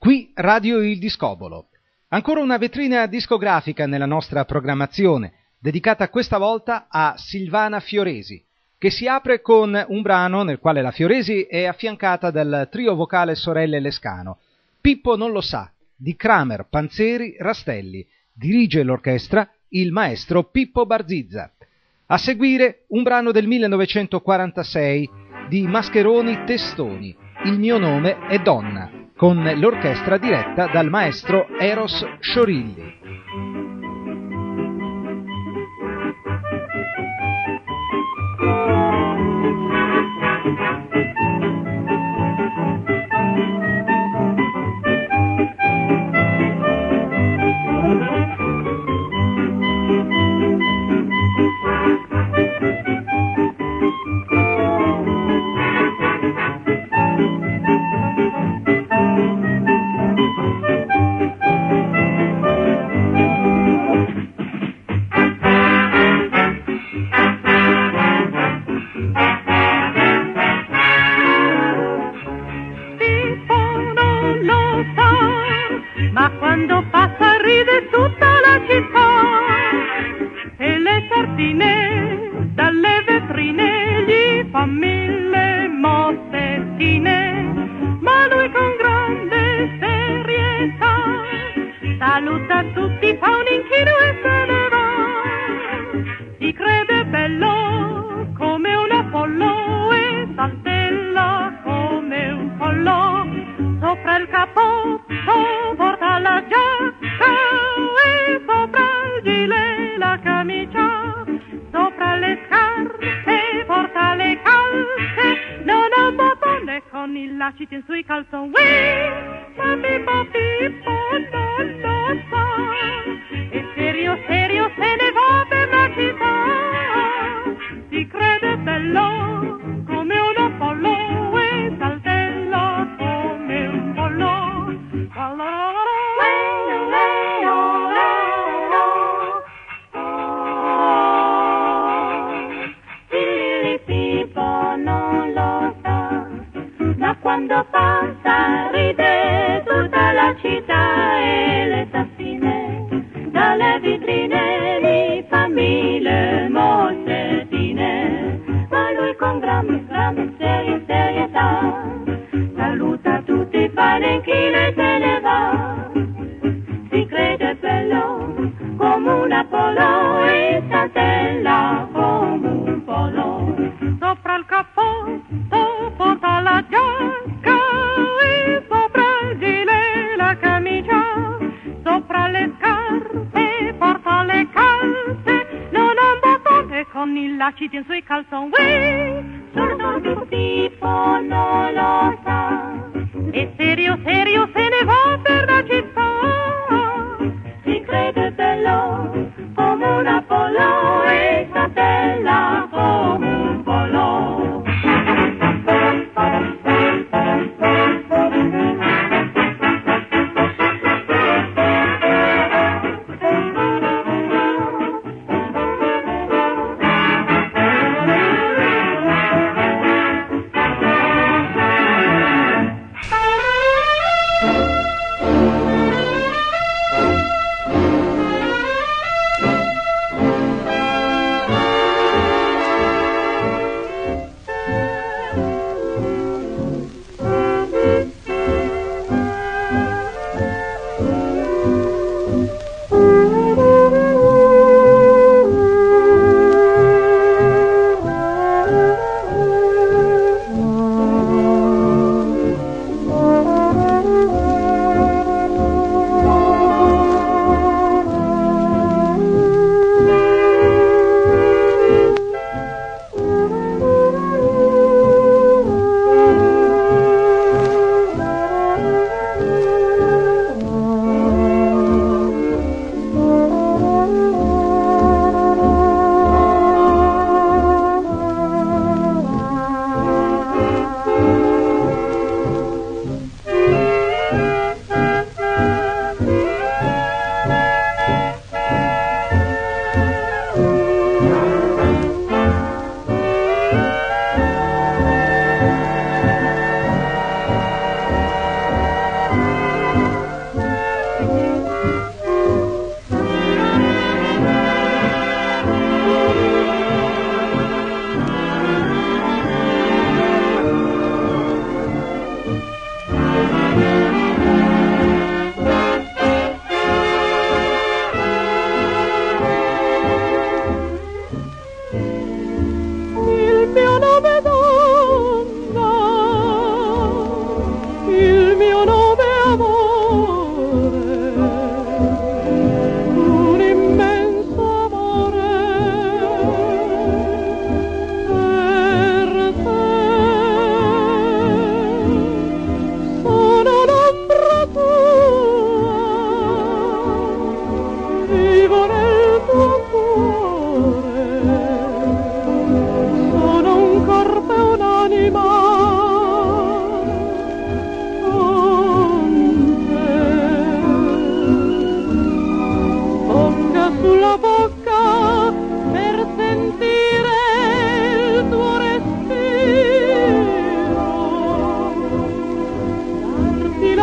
Qui Radio Il Discobolo. Ancora una vetrina discografica nella nostra programmazione, dedicata questa volta a Silvana Fioresi, che si apre con un brano nel quale la Fioresi è affiancata dal trio vocale Sorelle Lescano. Pippo non lo sa, di Kramer, Panzeri, Rastelli. Dirige l'orchestra il maestro Pippo Barzizza. A seguire un brano del 1946 di Mascheroni Testoni, Il mio nome è Donna, con l'orchestra diretta dal maestro Eros Sciorilli.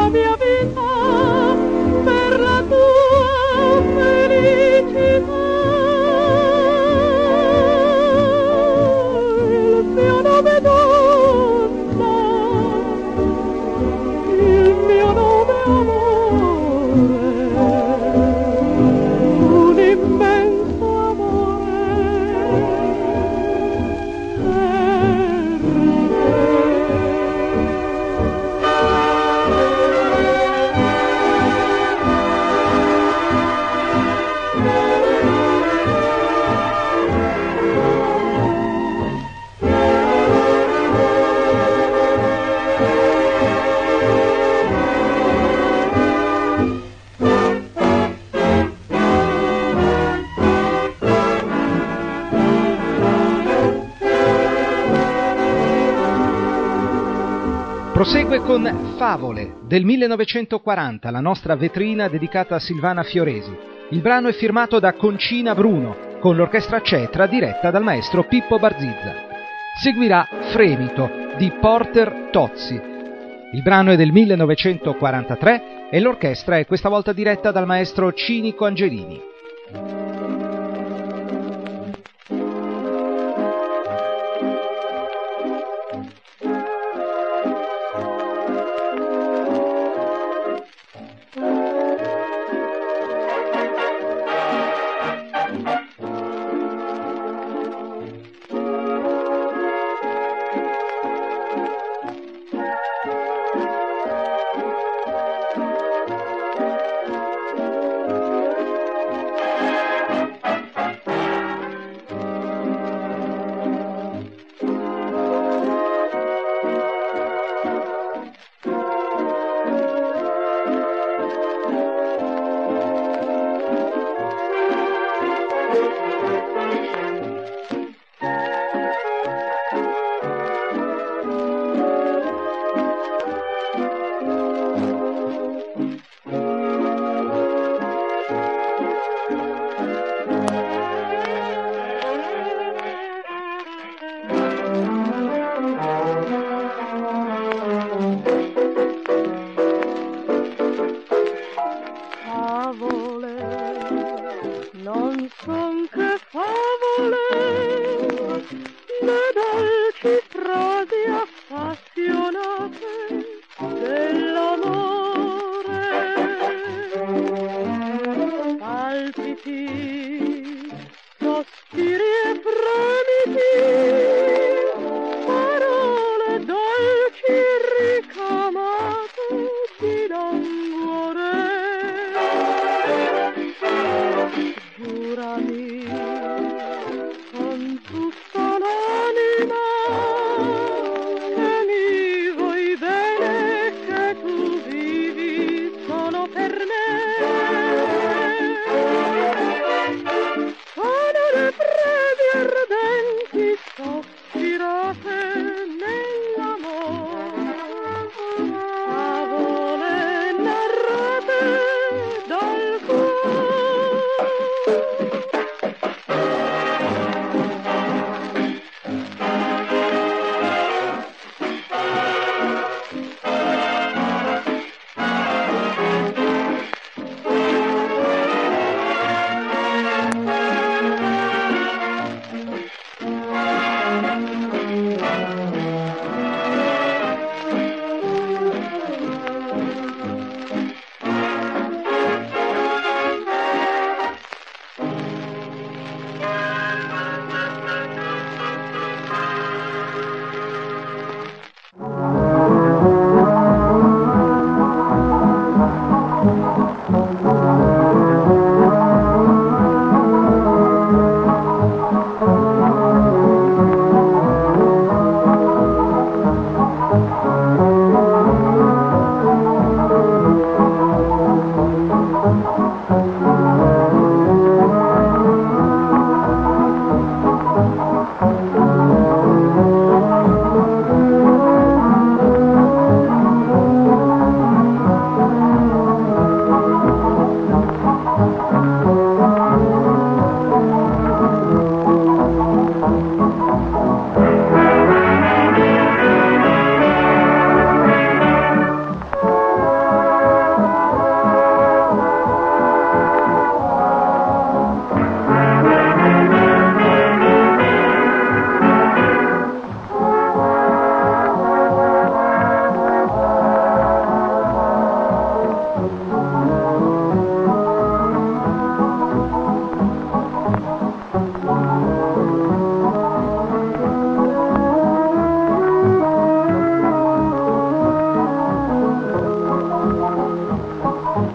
mia vita per la tua felicità. Il mio nome donna, il mio nome amore, un immenso amore. Prosegue con Favole del 1940, la nostra vetrina dedicata a Silvana Fioresi. Il brano è firmato da Concina Bruno con l'orchestra Cetra diretta dal maestro Pippo Barzizza. Seguirà Fremito di Porter Tozzi. Il brano è del 1943 e l'orchestra è questa volta diretta dal maestro Cinico Angelini.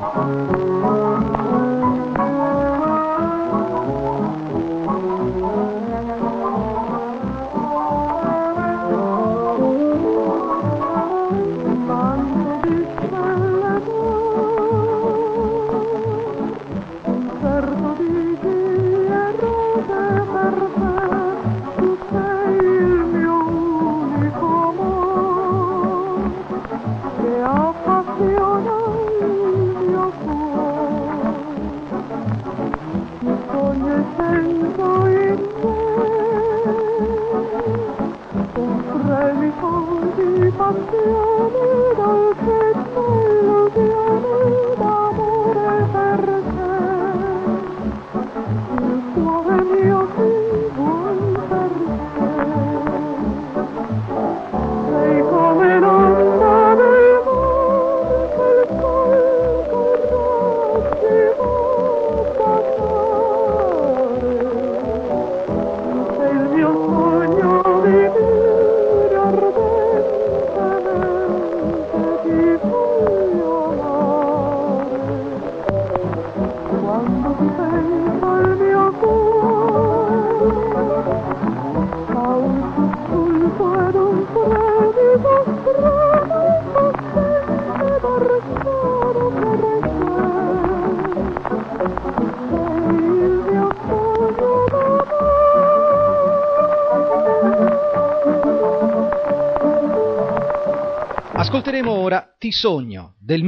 Ascolteremo ora Ti sogno del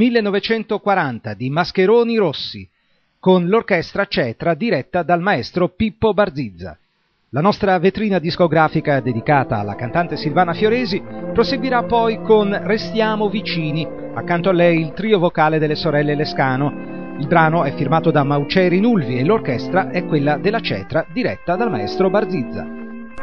1940 di Mascheroni Rossi con l'orchestra Cetra diretta dal maestro Pippo Barzizza. La nostra vetrina discografica dedicata alla cantante Silvana Fioresi proseguirà poi con Restiamo vicini, accanto a lei il trio vocale delle sorelle Lescano. Il brano è firmato da Mauceri Nulvi e l'orchestra è quella della Cetra diretta dal maestro Barzizza.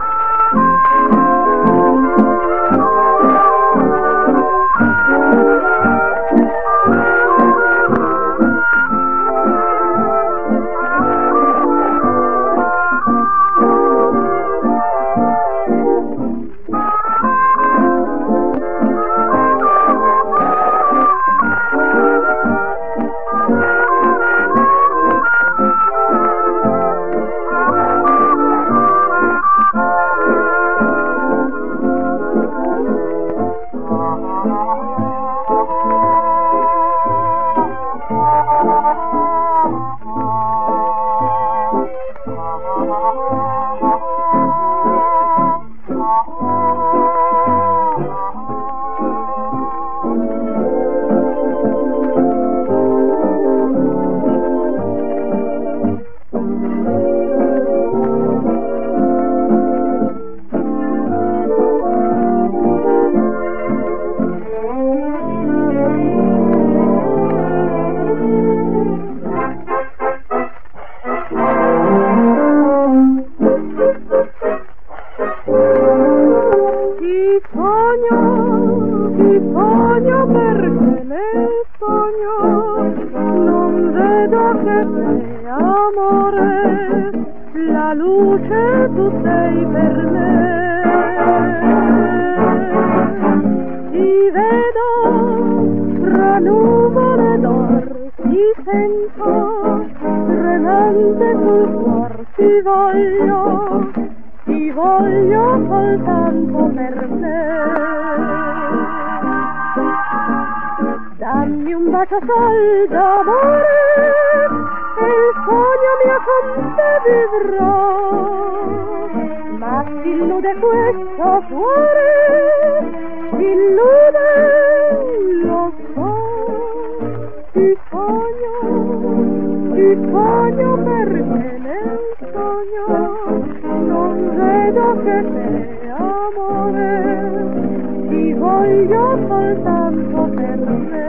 Ti voglio soltanto per me. Dammi un bacio sol d'amore e il sogno mio con te vivrò. Ma si illude questo cuore, si illude, lo so. Ti sogno perché nel sogno non vedo che te, amore, ti voglio soltanto per me.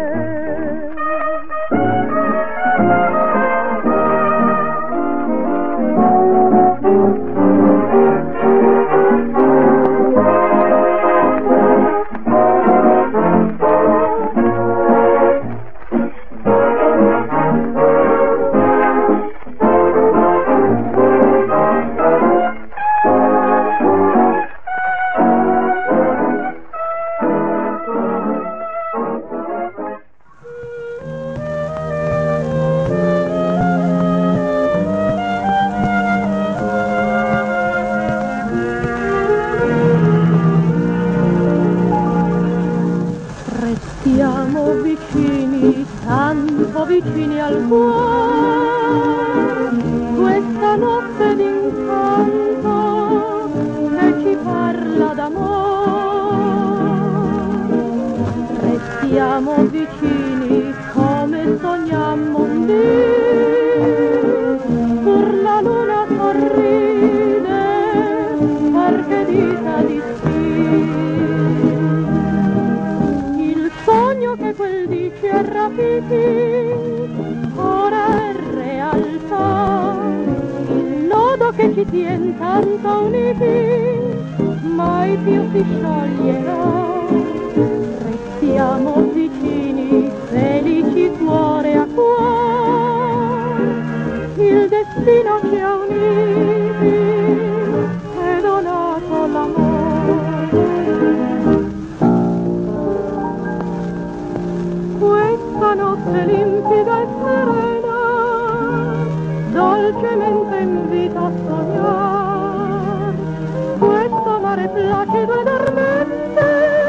tanto vicini al cuore, questa notte d'incanto che ci parla d'amore. Restiamo vicini come sogniamo un dì, pur la luna sorride perché dita di che quel dì ci ha rapiti, ora è realtà, il nodo che ci tien tanto uniti, mai più si scioglierà. Restiamo vicini, felici cuore a cuore, il destino ci ha uniti e donato l'amore. Questa notte limpida e serena dolcemente invita a sognare, questo mare placido e dormente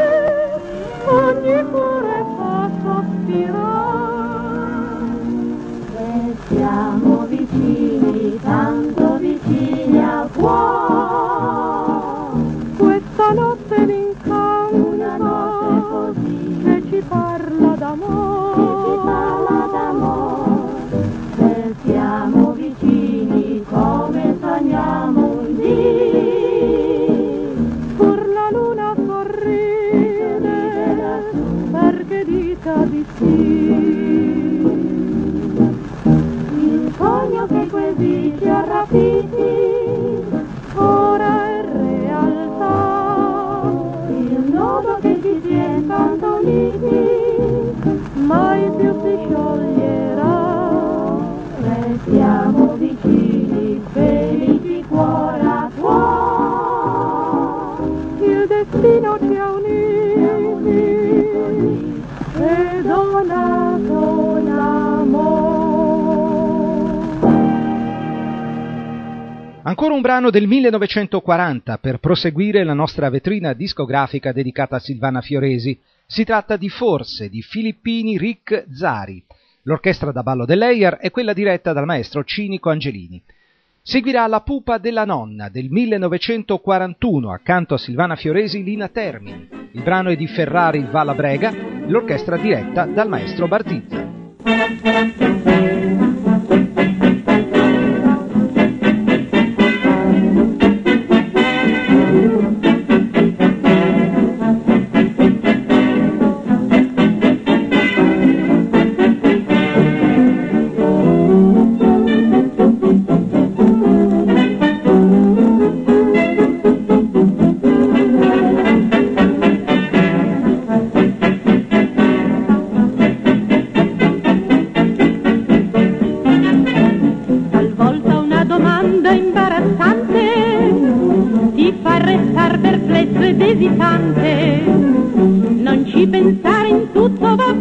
ogni cuore fa sospirare. E siamo vicini, tanto vicini al cuore, questa notte d'incanto, una notte così che ci parla d'amore, se siamo vicini come sogniamo un dì, pur la luna sorride perché dita di sì. Il sogno che così ci ha rapiti, ora è realtà, il nodo che ci tiene tanto uniti, mai più si scioglierà. Restiamo vicini, felici cuore a cuore, il destino ci ha uniti e donato l'amore. Ancora un brano del 1940 per proseguire la nostra vetrina discografica dedicata a Silvana Fioresi. Si tratta di Forse, di Filippini Ric Zari. L'orchestra da ballo dell'Eier è quella diretta dal maestro Cinico Angelini. Seguirà La pupa della nonna del 1941, accanto a Silvana Fioresi Lina Termini. Il brano è di Ferrari Valla Brega, l'orchestra diretta dal maestro Bartizza. Non ci pensare, in tutto va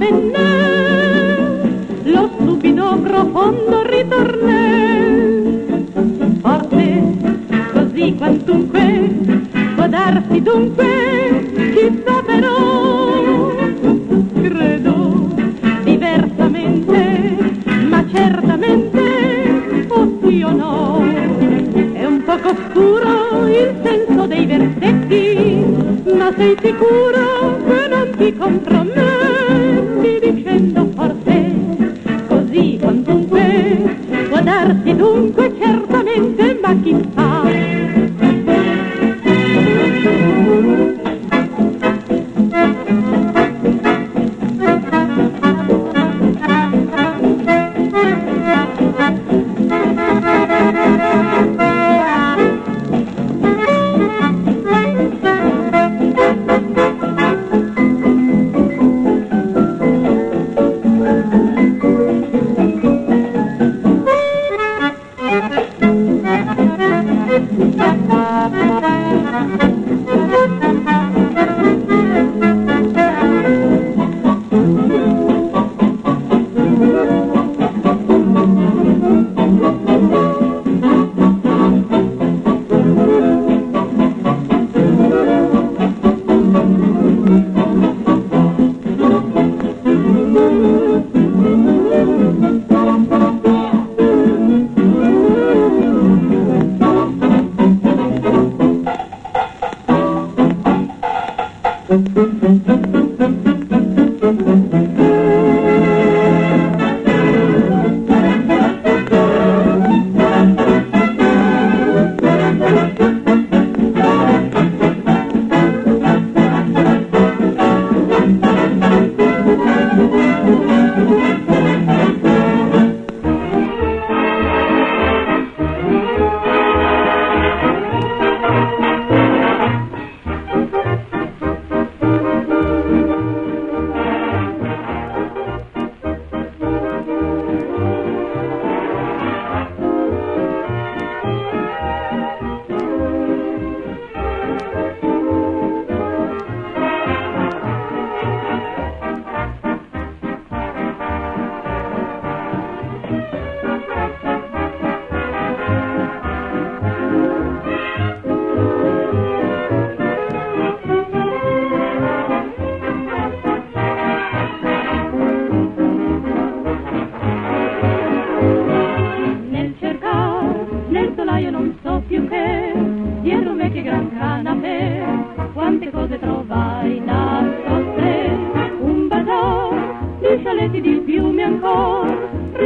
bene, lo stupido profondo ritornel. Forte, così quantunque, può darsi dunque, chissà però, credo diversamente, ma certamente, o sì o no, è un poco oscuro il senso dei versetti, ma sei sicuro che non ti comprometti dicendo forte, così quantunque, può darsi dunque certamente, ma chissà.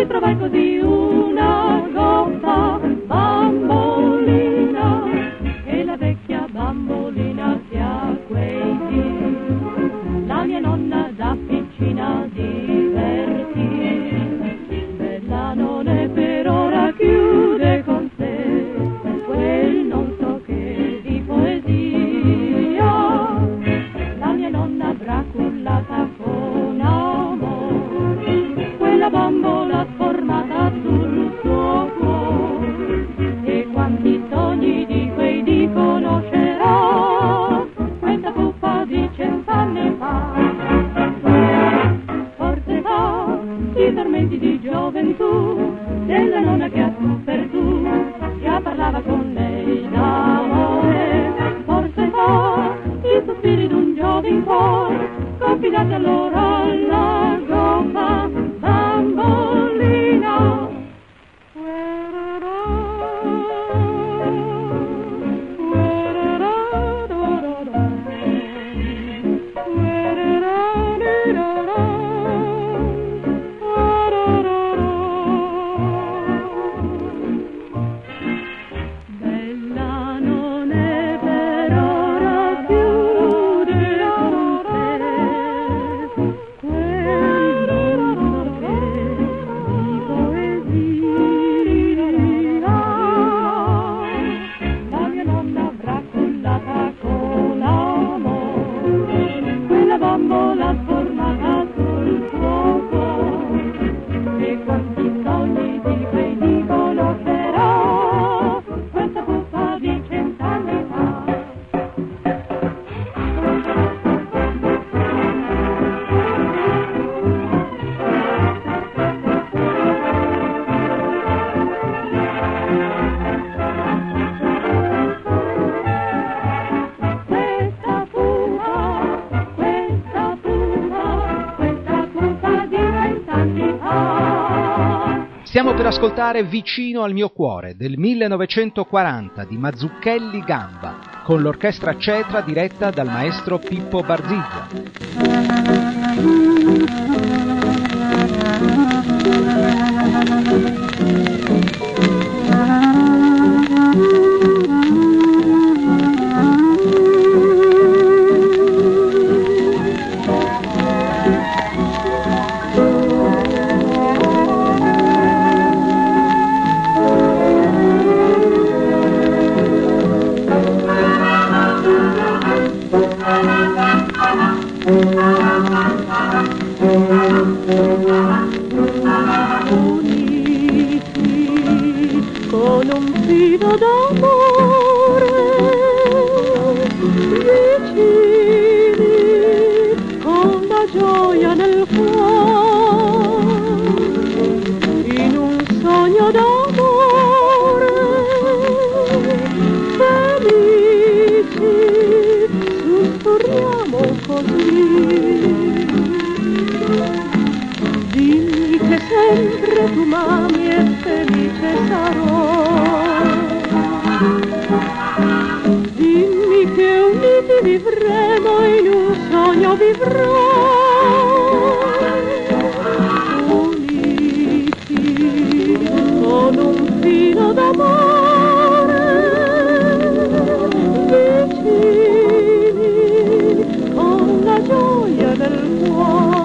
trovai così una goffa bambolina, e la vecchia bambolina si acquetì. La mia nonna da piccina divertì, bella non è per ora, chiude con sé quel non so che di poesia. La mia nonna bracullata con amore, quella bambola sformata sul suo cuore, e quanti sogni di quei di conoscerò, questa puppa di 100 anni fa. Forse fa i tormenti di gioventù della nonna che a tu per tu già parlava con lei d'amore. Forse fa i sospiri d'un giovin cuore confidati allora alla goffa bambolina. Bella non è per ora, chiude con sé quel non so che di poesia. La mia nonna bracullata con amore, quella bambola sformata sul suo cuore, e quanti sogni di quei di conoscerò, questa puppa di 100 anni fa. Questa puppa di 100 anni fa. Stiamo per ascoltare Vicino al mio cuore del 1940 di Mazzucchelli Gamba con l'orchestra Cetra diretta dal maestro Pippo Barzizza. Uniti con un filo d'amore, vicini con la gioia nel cuore, in un sogno d'amore, felici sussurriamo così. Dimmi che sempre tu m'ami e felice sarò. Dimmi che uniti vivremo, in un sogno vivrò. Uniti con un filo d'amore, vicini con la gioia del cuore.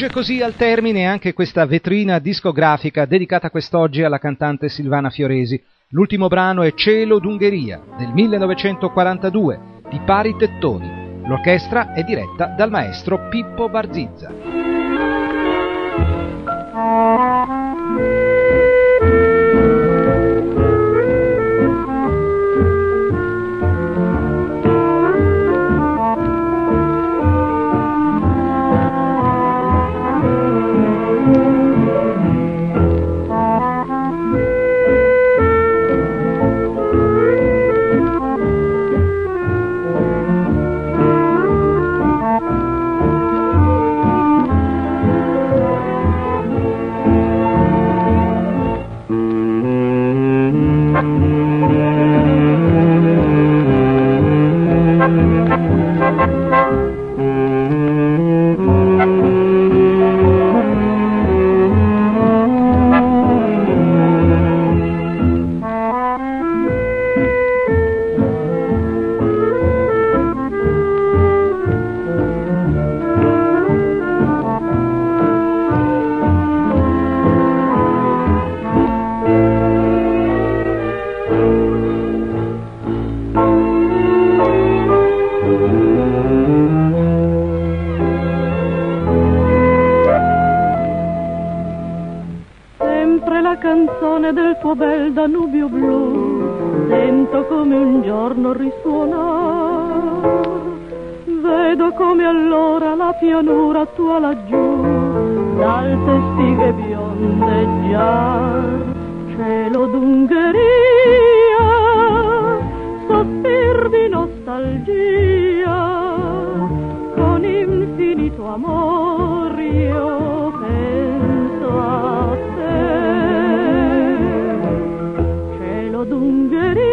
Giunge così al termine anche questa vetrina discografica dedicata quest'oggi alla cantante Silvana Fioresi. L'ultimo brano è Cielo d'Ungheria del 1942 di Pari Tettoni. L'orchestra è diretta dal maestro Pippo Barzizza. Del tuo bel Danubio blu sento come un giorno risuonar, vedo come allora la pianura tua laggiù d'alte spighe biondeggiar, cielo d'Ungheria, sospir di nostalgia, con infinito amor io penso a te. D'Ungheria,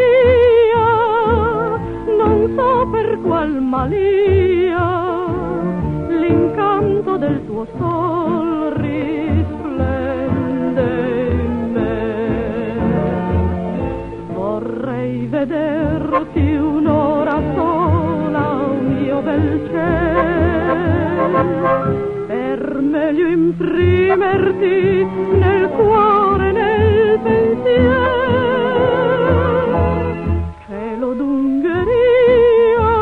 non so per qual malia, l'incanto del tuo sol risplende in me. Vorrei vederti un'ora sola, mio bel cielo, per meglio imprimerti nel cuore, nel pensiero. Cielo d'Ungheria,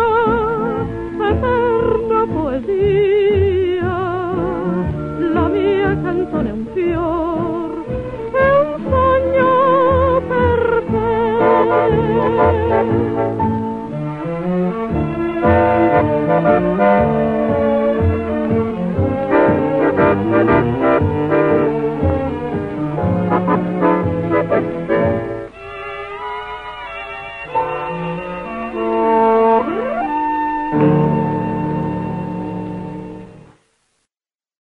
eterna poesia, la mia canzone è un fior, è un sogno per te.